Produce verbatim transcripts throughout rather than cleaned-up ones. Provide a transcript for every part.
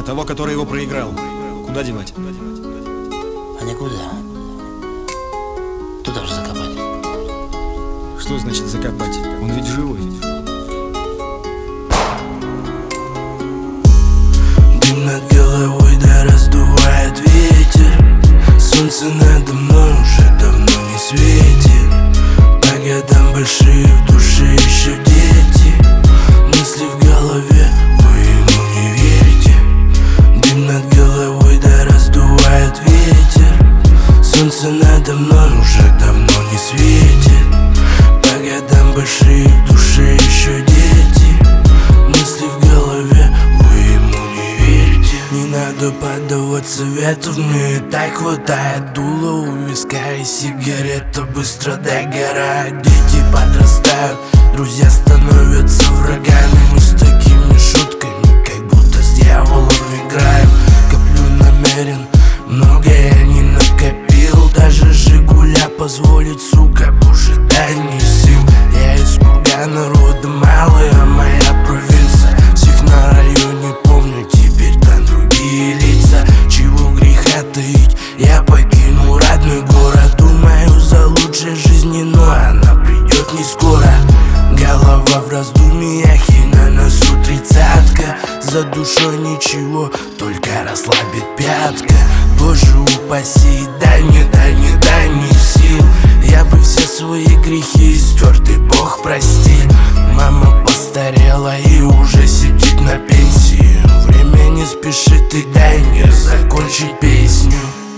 А того, который его проиграл, куда девать? А никуда. Туда же закопать. Что значит закопать? Он ведь живой. Дым над головой, да раздувает ветер. Солнце надо мной уже давно не светит. По годам большие, в душе еще дети. Мысли в голове, вы ему не верите. Дым над головой, да раздувает ветер. Солнце надо мной уже давно не светит. По годам большие, в душе еще дети. Мысли в голове, вы ему не верите. Не надо поддаваться ветру, мне и так хватает. Дуло у виска и сигарета быстро догорает. Дети подрастают, друзья становятся врагами. Мы с такими шутками, как будто с дьяволом играем. Коплю намерен, многое не накопил. Даже Жигуля позволить, сука, боже, дай мне сил. Я из кургана, рода малая моя провинция. Всех на районе помню, теперь там другие лица. Чего греха таить, я покинул родной город. Думаю за лучшей жизни, но она придет не скоро. Голова в раздумьях и на носу тридцатка. За душой ничего, только расслабит пятка. Боже упаси, дай мне, дай мне, дай мне сил. Я бы все свои грехи стер, ты Бог прости. Мама постарела и уже сидит на пенсии. Время не спешит, и дай мне закончить песню.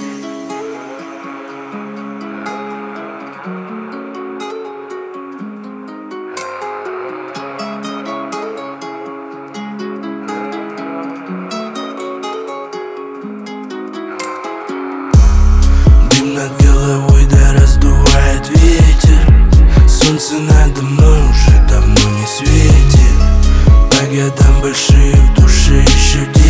Над головой, да раздувает ветер. Солнце надо мной уже давно не светит. По годам большие, в душе еще дети.